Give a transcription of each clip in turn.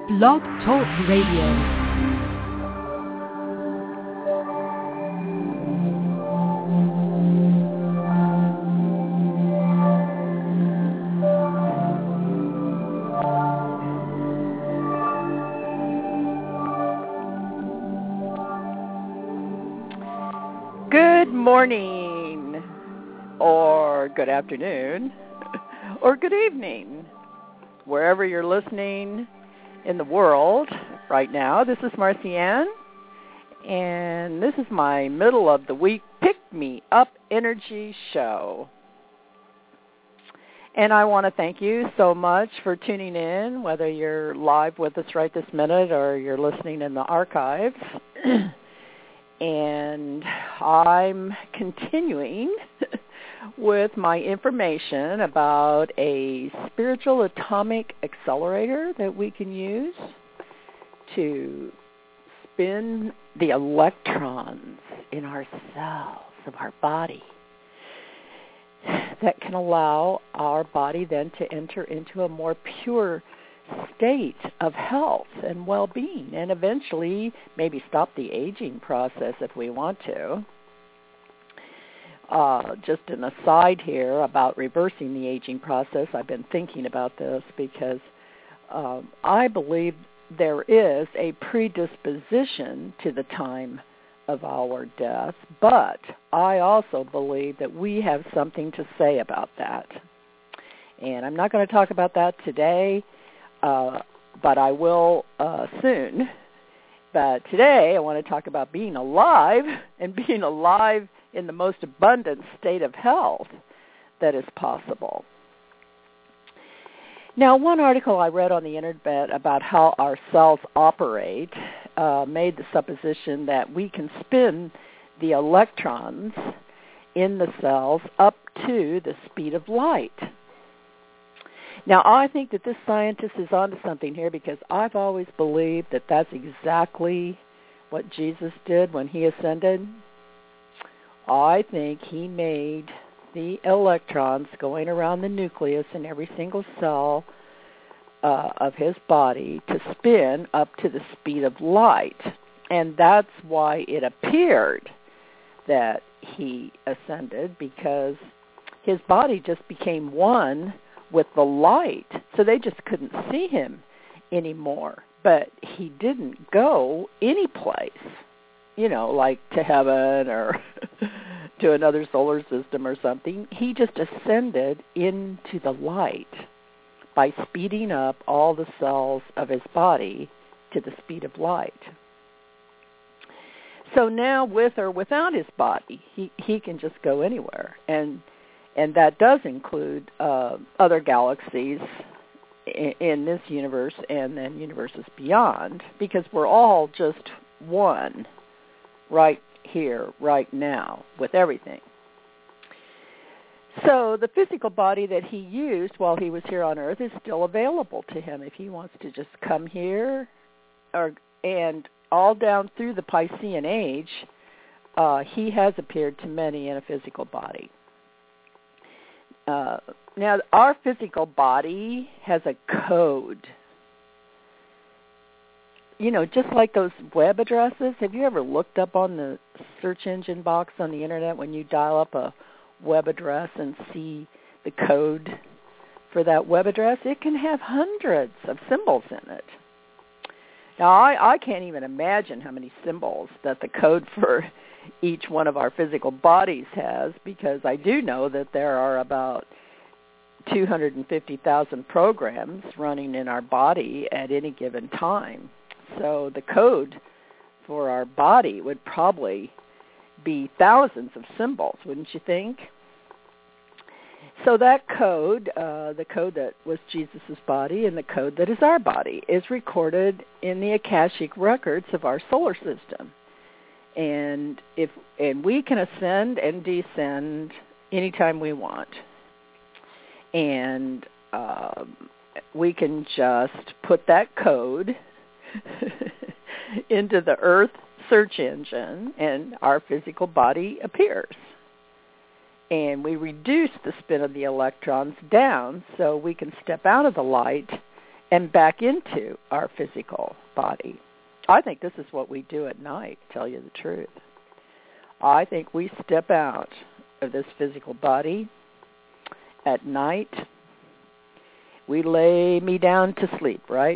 Blog Talk Radio. Good morning, or good afternoon, or good evening, wherever you're listening in the world right now. This is Marcy Ann, and this is my middle of the week Pick Me Up Energy show. And I want to thank you so much for tuning in, whether you're live with us right this minute or you're listening in the archives. And I'm continuing with my information about a spiritual atomic accelerator that we can use to spin the electrons in our cells of our body that can allow our body then to enter into a more pure state of health and well-being, and eventually maybe stop the aging process if we want to. Just an aside here about reversing the aging process. I've been thinking about this because I believe there is a predisposition to the time of our death, but I also believe that we have something to say about that. And I'm not going to talk about that today, but I will soon. But today I want to talk about being alive, and being alive in the most abundant state of health that is possible. Now, one article I read on the internet about how our cells operate made the supposition that we can spin the electrons in the cells up to the speed of light. Now, I think that this scientist is onto something here, because I've always believed that that's exactly what Jesus did when he ascended. I think he made the electrons going around the nucleus in every single cell of his body to spin up to the speed of light. And that's why it appeared that he ascended, because his body just became one with the light, so they just couldn't see him anymore. But he didn't go any place, like to heaven or to another solar system or something. He just ascended into the light by speeding up all the cells of his body to the speed of light. So now, with or without his body, he can just go anywhere. And that does include other galaxies in this universe and then universes beyond, because we're all just one right here, right now, with everything. So the physical body that he used while he was here on Earth is still available to him if he wants to just come here, and all down through the Piscean Age, he has appeared to many in a physical body. Now, our physical body has a code. Just like those web addresses. Have you ever looked up on the search engine box on the internet when you dial up a web address and see the code for that web address? It can have hundreds of symbols in it. Now, I can't even imagine how many symbols that the code for each one of our physical bodies has, because I do know that there are about 250,000 programs running in our body at any given time. So the code for our body would probably be thousands of symbols, wouldn't you think? So that code, the code that was Jesus' body and the code that is our body, is recorded in the Akashic records of our solar system. And we can ascend and descend anytime we want. And we can just put that code into the Earth search engine, and our physical body appears. And we reduce the spin of the electrons down so we can step out of the light and back into our physical body. I think this is what we do at night, to tell you the truth. I think we step out of this physical body at night. We lay me down to sleep, right?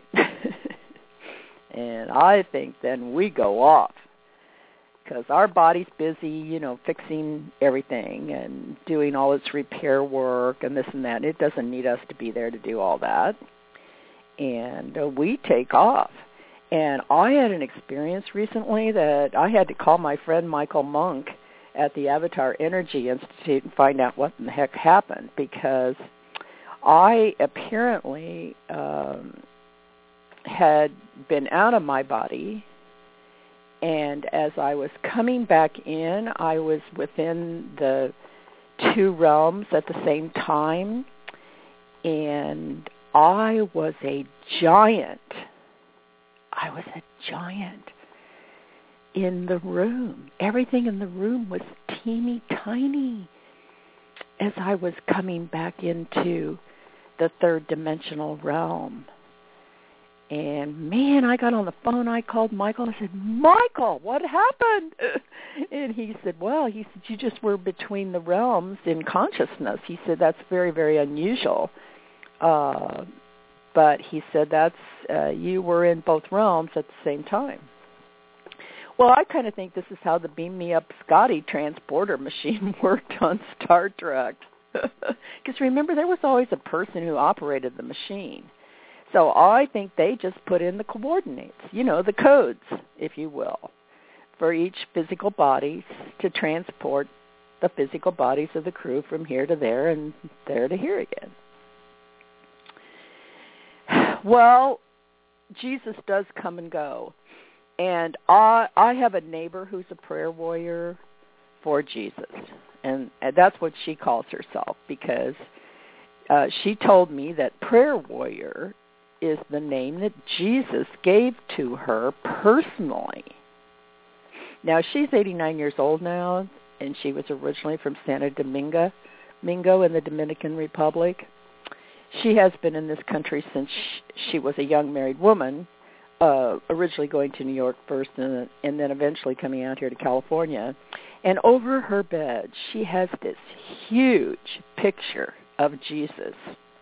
And I think then we go off because our body's busy, fixing everything and doing all its repair work and this and that. It doesn't need us to be there to do all that. And we take off. And I had an experience recently that I had to call my friend Michael Monk at the Avatar Energy Institute and find out what in the heck happened, because I apparently had been out of my body, and as I was coming back in, I was within the two realms at the same time, and I was a giant. I was a giant in the room. Everything in the room was teeny tiny as I was coming back into the third dimensional realm. And, man, I got on the phone. I called Michael. I said, Michael, what happened? And he said, you just were between the realms in consciousness. He said, that's very, very unusual. But he said you were in both realms at the same time. Well, I kind of think this is how the Beam Me Up Scotty transporter machine worked on Star Trek. Because remember, there was always a person who operated the machine. So I think they just put in the coordinates, the codes, if you will, for each physical body to transport the physical bodies of the crew from here to there and there to here again. Well, Jesus does come and go. And I have a neighbor who's a prayer warrior for Jesus. And that's what she calls herself, because she told me that prayer warrior is the name that Jesus gave to her personally. Now, she's 89 years old now, and she was originally from Santo Domingo in the Dominican Republic. She has been in this country since she was a young married woman, originally going to New York first and then eventually coming out here to California. And over her bed, she has this huge picture of Jesus.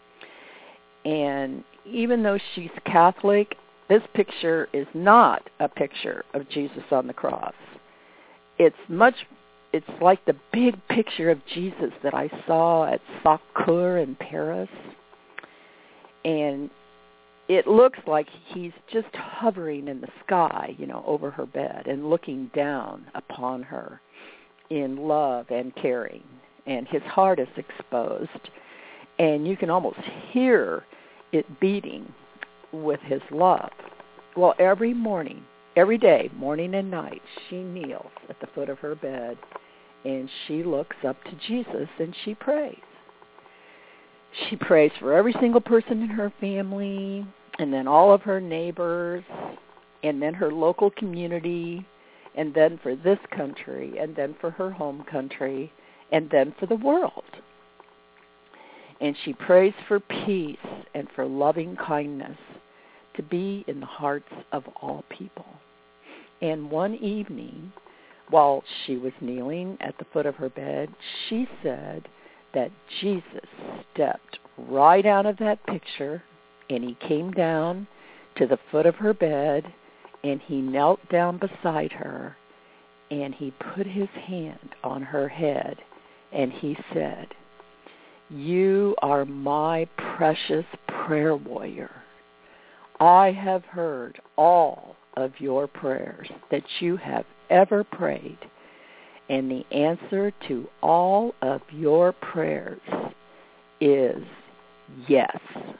And even though she's Catholic, this picture is not a picture of Jesus on the cross. It's like the big picture of Jesus that I saw at Sacre in Paris. And it looks like he's just hovering in the sky, over her bed and looking down upon her in love and caring. And his heart is exposed. And you can almost hear it beating with his love. Well, every day, morning and night, she kneels at the foot of her bed and she looks up to Jesus and she prays. She prays for every single person in her family, and then all of her neighbors, and then her local community, and then for this country, and then for her home country, and then for the world. And she prays for peace and for loving kindness to be in the hearts of all people. And one evening, while she was kneeling at the foot of her bed, she said that Jesus stepped right out of that picture, and he came down to the foot of her bed, and he knelt down beside her, and he put his hand on her head, and he said, "You are my precious prayer warrior. I have heard all of your prayers that you have ever prayed, and the answer to all of your prayers is yes."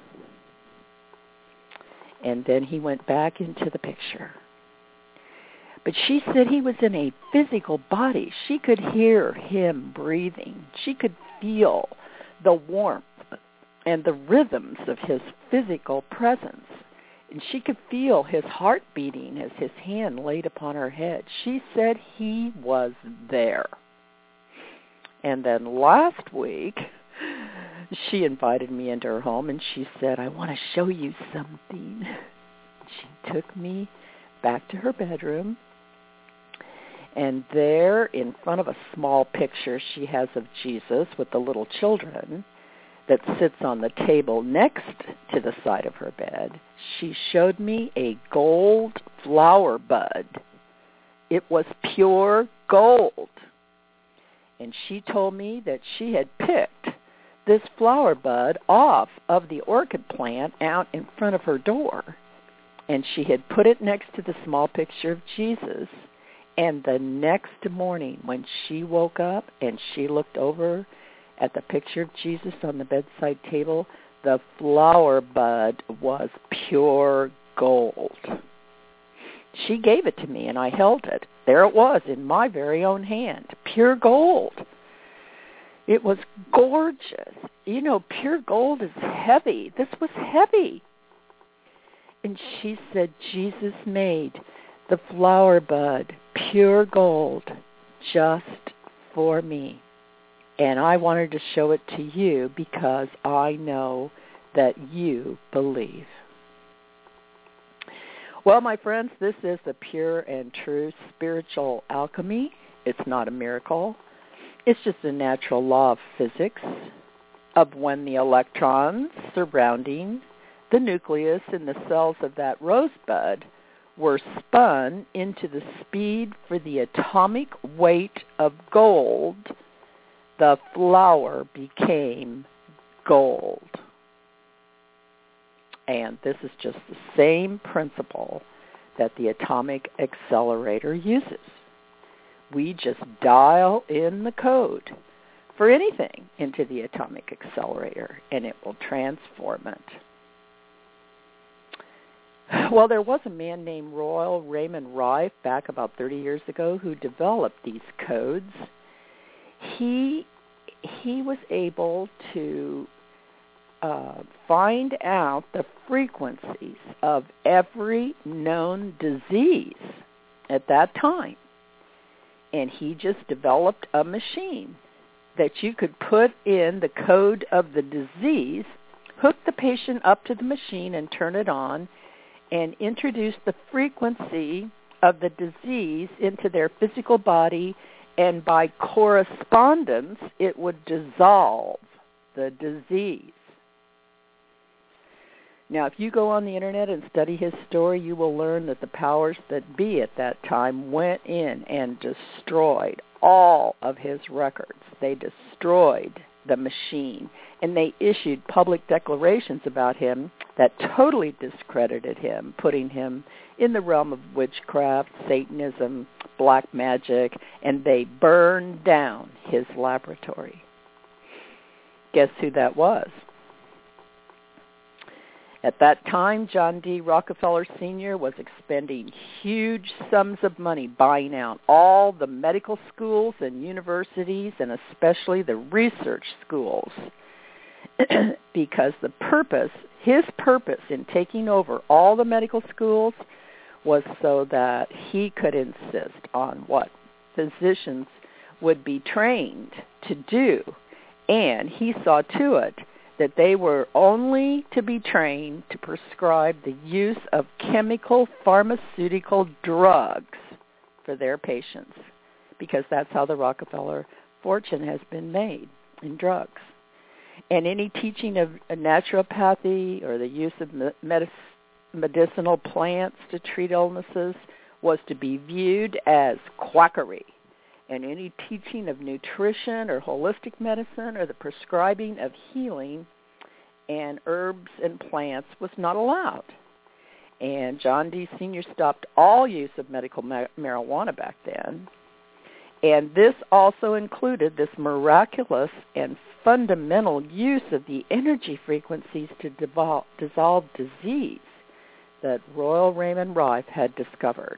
And then he went back into the picture. But she said he was in a physical body. She could hear him breathing. She could feel the warmth and the rhythms of his physical presence. And she could feel his heart beating as his hand laid upon her head. She said he was there. And then last week, She invited me into her home, and she said, I want to show you something. She took me back to her bedroom, and there in front of a small picture she has of Jesus with the little children that sits on the table next to the side of her bed, she showed me a gold flower bud. It was pure gold. And she told me that she had picked this flower bud off of the orchid plant out in front of her door. And she had put it next to the small picture of Jesus. And the next morning when she woke up and she looked over at the picture of Jesus on the bedside table, the flower bud was pure gold. She gave it to me, and I held it. There it was in my very own hand, pure gold. It was gorgeous. You know, pure gold is heavy. This was heavy. And she said, Jesus made the flower bud pure gold just for me. And I wanted to show it to you because I know that you believe. Well, my friends, this is the pure and true spiritual alchemy. It's not a miracle. It's just a natural law of physics of when the electrons surrounding the nucleus in the cells of that rosebud were spun into the speed for the atomic weight of gold, the flower became gold. And this is just the same principle that the atomic accelerator uses. We just dial in the code for anything into the atomic accelerator, and it will transform it. Well, there was a man named Royal Raymond Rife back about 30 years ago who developed these codes. He was able to find out the frequencies of every known disease at that time. And he just developed a machine that you could put in the code of the disease, hook the patient up to the machine and turn it on, and introduce the frequency of the disease into their physical body, and by correspondence, it would dissolve the disease. Now, if you go on the Internet and study his story, you will learn that the powers that be at that time went in and destroyed all of his records. They destroyed the machine, and they issued public declarations about him that totally discredited him, putting him in the realm of witchcraft, Satanism, black magic, and they burned down his laboratory. Guess who that was? At that time, John D. Rockefeller Sr. was expending huge sums of money buying out all the medical schools and universities, and especially the research schools, because his purpose in taking over all the medical schools was so that he could insist on what physicians would be trained to do, and he saw to it that they were only to be trained to prescribe the use of chemical pharmaceutical drugs for their patients, because that's how the Rockefeller fortune has been made, in drugs. And any teaching of naturopathy or the use of medicinal plants to treat illnesses was to be viewed as quackery. And any teaching of nutrition or holistic medicine or the prescribing of healing and herbs and plants was not allowed. And John D. Sr. stopped all use of medical marijuana back then. And this also included this miraculous and fundamental use of the energy frequencies to dissolve disease that Royal Raymond Rife had discovered.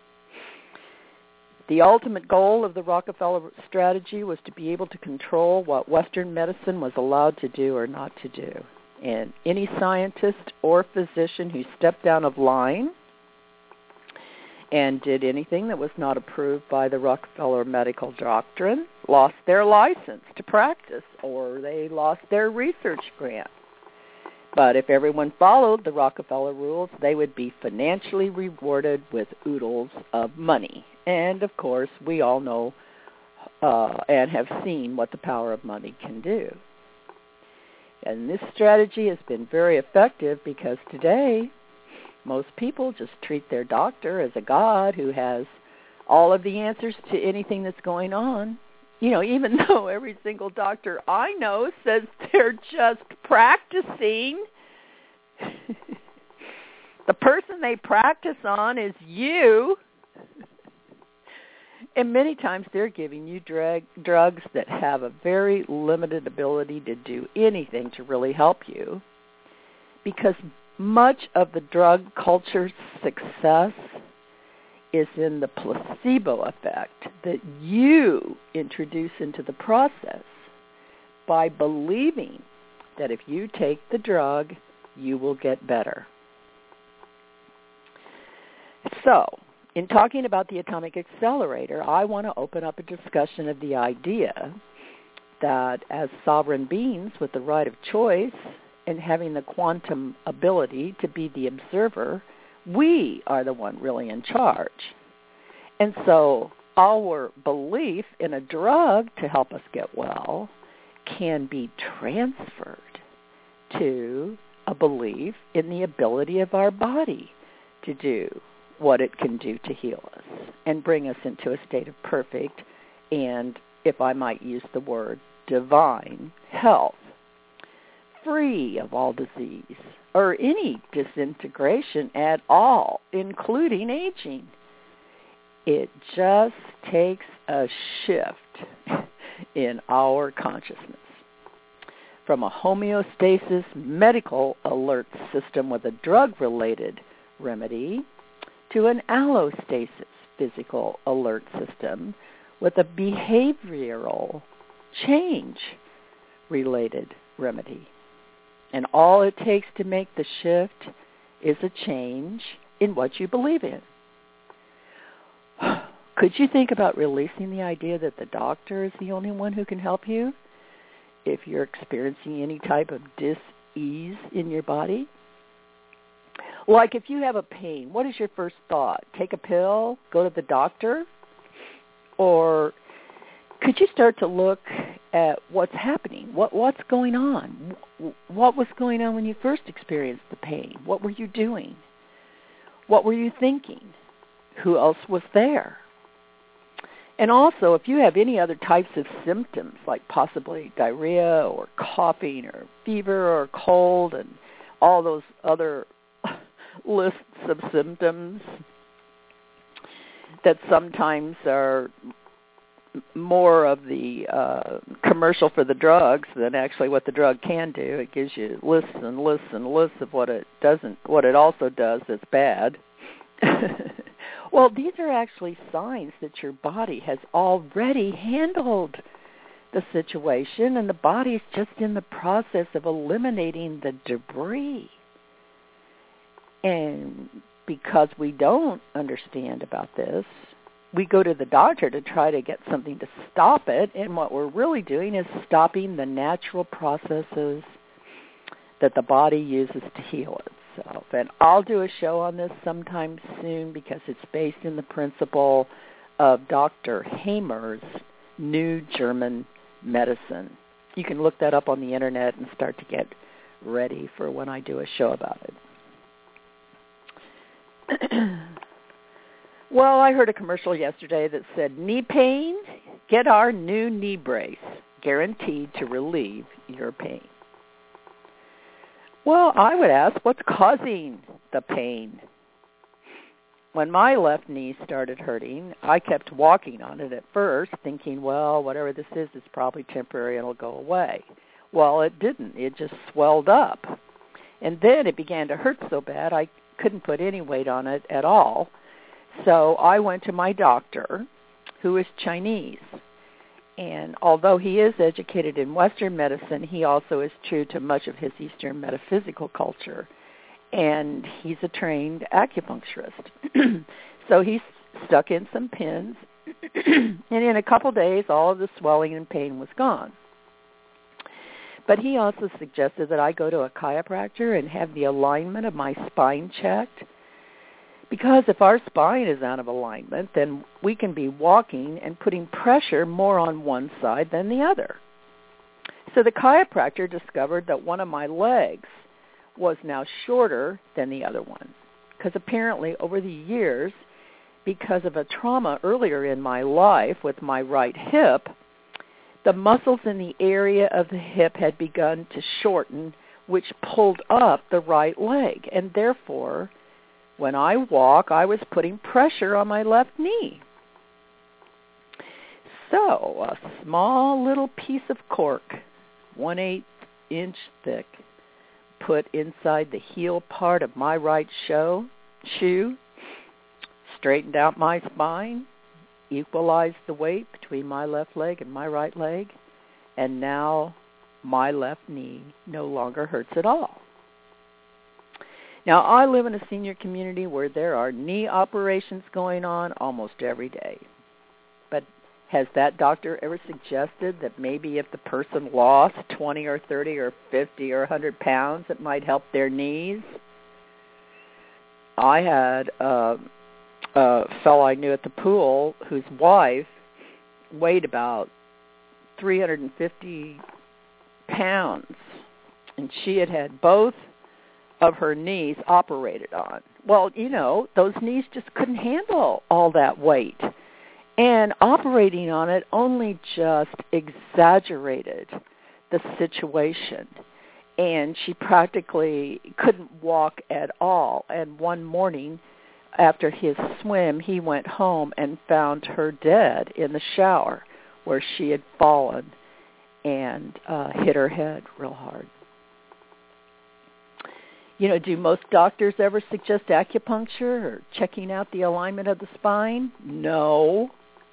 The ultimate goal of the Rockefeller strategy was to be able to control what Western medicine was allowed to do or not to do. And any scientist or physician who stepped out of line and did anything that was not approved by the Rockefeller medical doctrine lost their license to practice, or they lost their research grant. But if everyone followed the Rockefeller rules, they would be financially rewarded with oodles of money. And, of course, we all know and have seen what the power of money can do. And this strategy has been very effective because today most people just treat their doctor as a god who has all of the answers to anything that's going on. You know, even though every single doctor I know says they're just practicing, the person they practice on is you. And many times they're giving you drugs that have a very limited ability to do anything to really help you, because much of the drug culture's success is in the placebo effect that you introduce into the process by believing that if you take the drug, you will get better. So, in talking about the atomic accelerator, I want to open up a discussion of the idea that as sovereign beings with the right of choice and having the quantum ability to be the observer, we are the one really in charge. And so our belief in a drug to help us get well can be transferred to a belief in the ability of our body to do what it can do to heal us and bring us into a state of perfect and, if I might use the word, divine health, free of all disease or any disintegration at all, including aging. It just takes a shift in our consciousness from a homeostasis medical alert system with a drug-related remedy to an allostasis physical alert system with a behavioral change-related remedy. And all it takes to make the shift is a change in what you believe in. Could you think about releasing the idea that the doctor is the only one who can help you if you're experiencing any type of dis-ease in your body? Like if you have a pain, what is your first thought? Take a pill? Go to the doctor? Or could you start to look at what's happening? What's going on? What was going on when you first experienced the pain? What were you doing? What were you thinking? Who else was there? And also, if you have any other types of symptoms, like possibly diarrhea or coughing or fever or cold and all those other lists of symptoms that sometimes are more of the commercial for the drugs than actually what the drug can do. It gives you lists and lists and lists of what it doesn't, what it also does that's bad. Well, these are actually signs that your body has already handled the situation, and the body is just in the process of eliminating the debris. And because we don't understand about this, we go to the doctor to try to get something to stop it, and what we're really doing is stopping the natural processes that the body uses to heal itself. And I'll do a show on this sometime soon because it's based in the principle of Dr. Hamer's New German Medicine. You can look that up on the internet and start to get ready for when I do a show about it. Well, I heard a commercial yesterday that said, knee pain, get our new knee brace, guaranteed to relieve your pain. Well, I would ask, what's causing the pain? When my left knee started hurting, I kept walking on it at first, thinking, well, whatever this is, it's probably temporary and it'll go away. Well, it didn't. It just swelled up. And then it began to hurt so bad I couldn't put any weight on it at all. So I went to my doctor, who is Chinese. And although he is educated in Western medicine, he also is true to much of his Eastern metaphysical culture. and he's a trained acupuncturist. So he stuck in some pins, and in a couple days, all of the swelling and pain was gone. But he also suggested that I go to a chiropractor and have the alignment of my spine checked, because if our spine is out of alignment, then we can be walking and putting pressure more on one side than the other. So the chiropractor discovered that one of my legs was now shorter than the other one, because apparently over the years, because of a trauma earlier in my life with my right hip, the muscles in the area of the hip had begun to shorten, which pulled up the right leg. And therefore, when I walk, I was putting pressure on my left knee. So a small little piece of cork, 1/8 inch thick, put inside the heel part of my right shoe, straightened out my spine, equalized the weight between my left leg and my right leg, and now my left knee no longer hurts at all. Now, I live in a senior community where there are knee operations going on almost every day. But has that doctor ever suggested that maybe if the person lost 20 or 30 or 50 or 100 pounds, it might help their knees? I had a fellow I knew at the pool whose wife weighed about 350 pounds, and she had both of her knees operated on. Well, those knees just couldn't handle all that weight. And operating on it only just exaggerated the situation. And she practically couldn't walk at all. And one morning after his swim, he went home and found her dead in the shower where she had fallen and hit her head real hard. Do most doctors ever suggest acupuncture or checking out the alignment of the spine? No.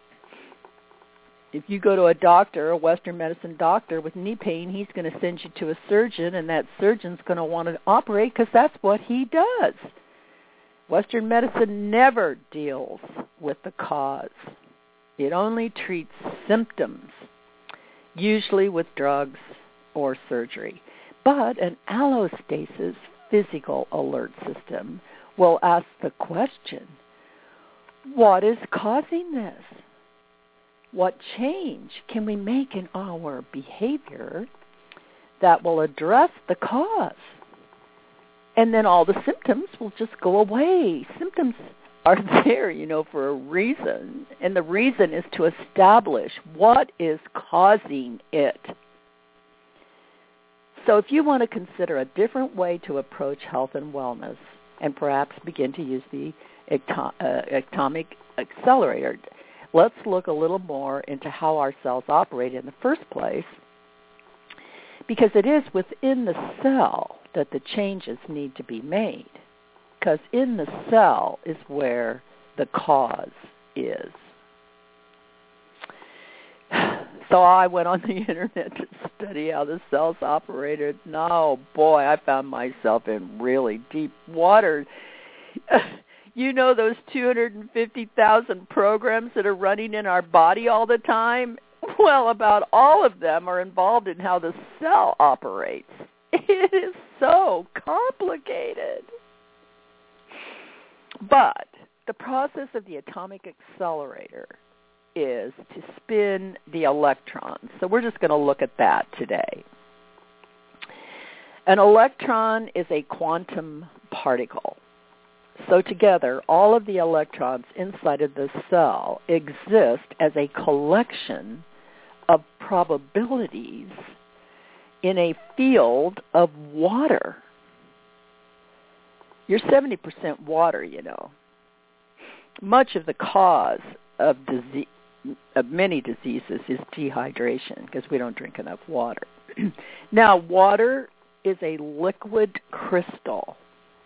If you go to a doctor, a Western medicine doctor with knee pain, he's going to send you to a surgeon, and that surgeon's going to want to operate because that's what he does. Western medicine never deals with the cause. It only treats symptoms, usually with drugs or surgery. But an allostasis physical alert system will ask the question, what is causing this? What change can we make in our behavior that will address the cause? And then all the symptoms will just go away. Symptoms are there, for a reason. And the reason is to establish what is causing it. So if you want to consider a different way to approach health and wellness and perhaps begin to use the atomic accelerator, let's look a little more into how our cells operate in the first place, because it is within the cell that the changes need to be made, because in the cell is where the cause is. So I went on the internet to study how the cells operated, and oh boy, I found myself in really deep water. Those 250,000 programs that are running in our body all the time? Well, about all of them are involved in how the cell operates. It is so complicated. But the process of the atomic accelerator is to spin the electrons. So we're just going to look at that today. An electron is a quantum particle. So together, all of the electrons inside of the cell exist as a collection of probabilities in a field of water. You're 70% water, Much of the cause of many diseases is dehydration because we don't drink enough water. Now, water is a liquid crystal,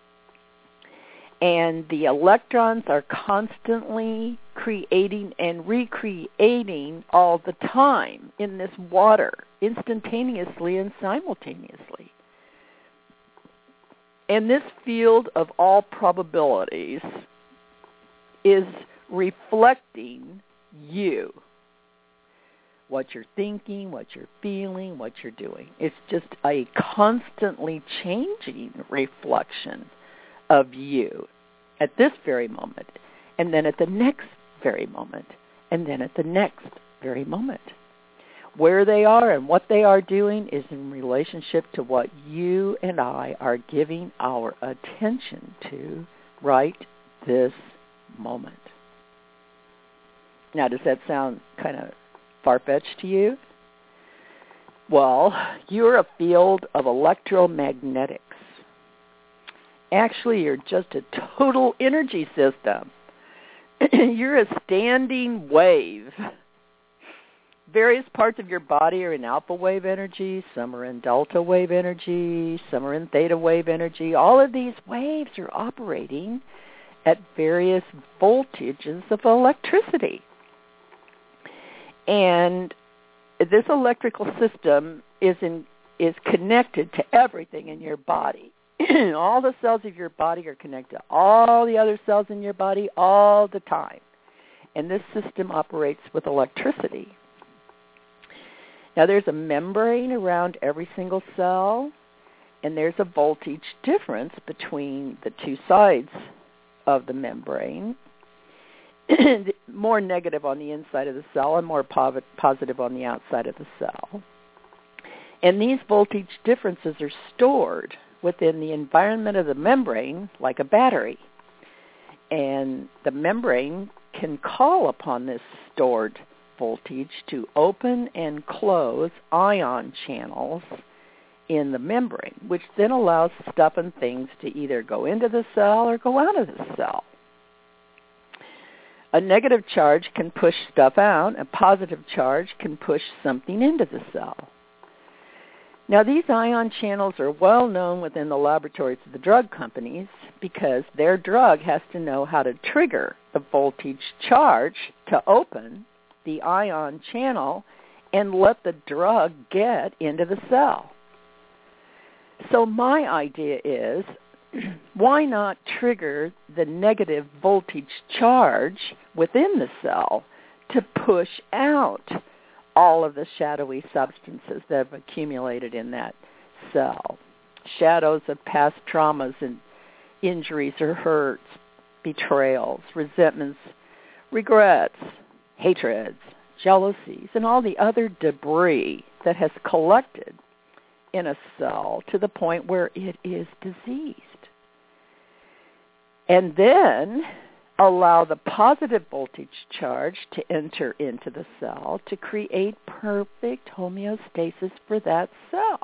and the electrons are constantly creating and recreating all the time in this water, instantaneously and simultaneously. And this field of all probabilities is reflecting you, what you're thinking, what you're feeling, what you're doing. It's just a constantly changing reflection of you at this very moment, and then at the next very moment, and then at the next very moment. Where they are and what they are doing is in relationship to what you and I are giving our attention to right this moment. Now, does that sound kind of far-fetched to you? Well, you're a field of electromagnetics. Actually, you're just a total energy system. You're a standing wave. Various parts of your body are in alpha wave energy, some are in delta wave energy, some are in theta wave energy. All of these waves are operating at various voltages of electricity. And this electrical system is connected to everything in your body. All the cells of your body are connected to all the other cells in your body all the time. And this system operates with electricity. Now, there's a membrane around every single cell, and there's a voltage difference between the two sides of the membrane, more negative on the inside of the cell and more positive on the outside of the cell. And these voltage differences are stored within the environment of the membrane like a battery. And the membrane can call upon this stored voltage to open and close ion channels in the membrane, which then allows stuff and things to either go into the cell or go out of the cell. A negative charge can push stuff out. A positive charge can push something into the cell. Now, these ion channels are well known within the laboratories of the drug companies because their drug has to know how to trigger the voltage charge to open the ion channel and let the drug get into the cell. So my idea is, why not trigger the negative voltage charge within the cell to push out all of the shadowy substances that have accumulated in that cell? Shadows of past traumas and injuries or hurts, betrayals, resentments, regrets, hatreds, jealousies, and all the other debris that has collected in a cell to the point where it is diseased. And then allow the positive voltage charge to enter into the cell to create perfect homeostasis for that cell.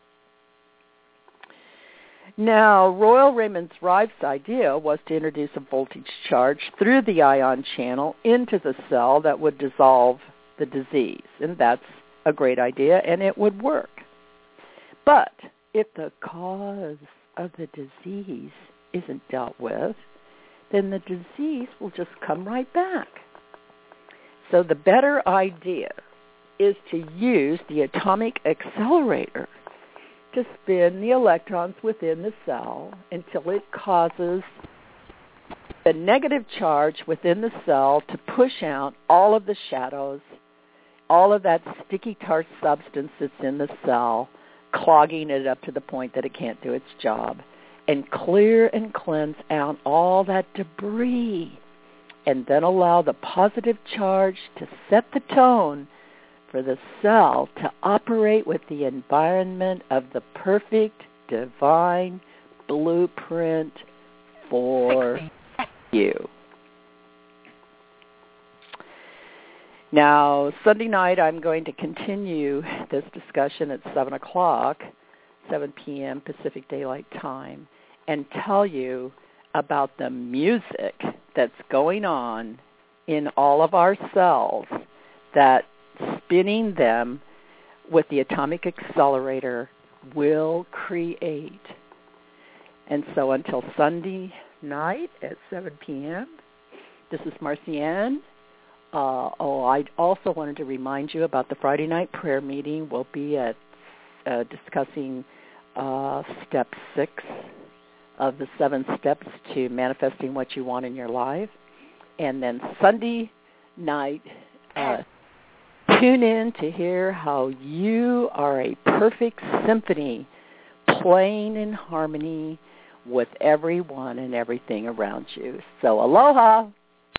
Now, Royal Raymond Rive's idea was to introduce a voltage charge through the ion channel into the cell that would dissolve the disease. And that's a great idea, and it would work. But if the cause of the disease isn't dealt with, then the disease will just come right back. So the better idea is to use the atomic accelerator to spin the electrons within the cell until it causes the negative charge within the cell to push out all of the shadows, all of that sticky tart substance that's in the cell, clogging it up to the point that it can't do its job, and clear and cleanse out all that debris, and then allow the positive charge to set the tone for the cell to operate with the environment of the perfect divine blueprint for you. Now, Sunday night, I'm going to continue this discussion at 7 o'clock, 7 p.m. Pacific Daylight Time, and tell you about the music that's going on in all of our cells, that spinning them with the atomic accelerator will create. And so until Sunday night at 7 p.m., this is Marcianne. I also wanted to remind you about the Friday night prayer meeting. We'll be at discussing step 6 of the 7 steps to manifesting what you want in your life. And then Sunday night, tune in to hear how you are a perfect symphony playing in harmony with everyone and everything around you. So aloha.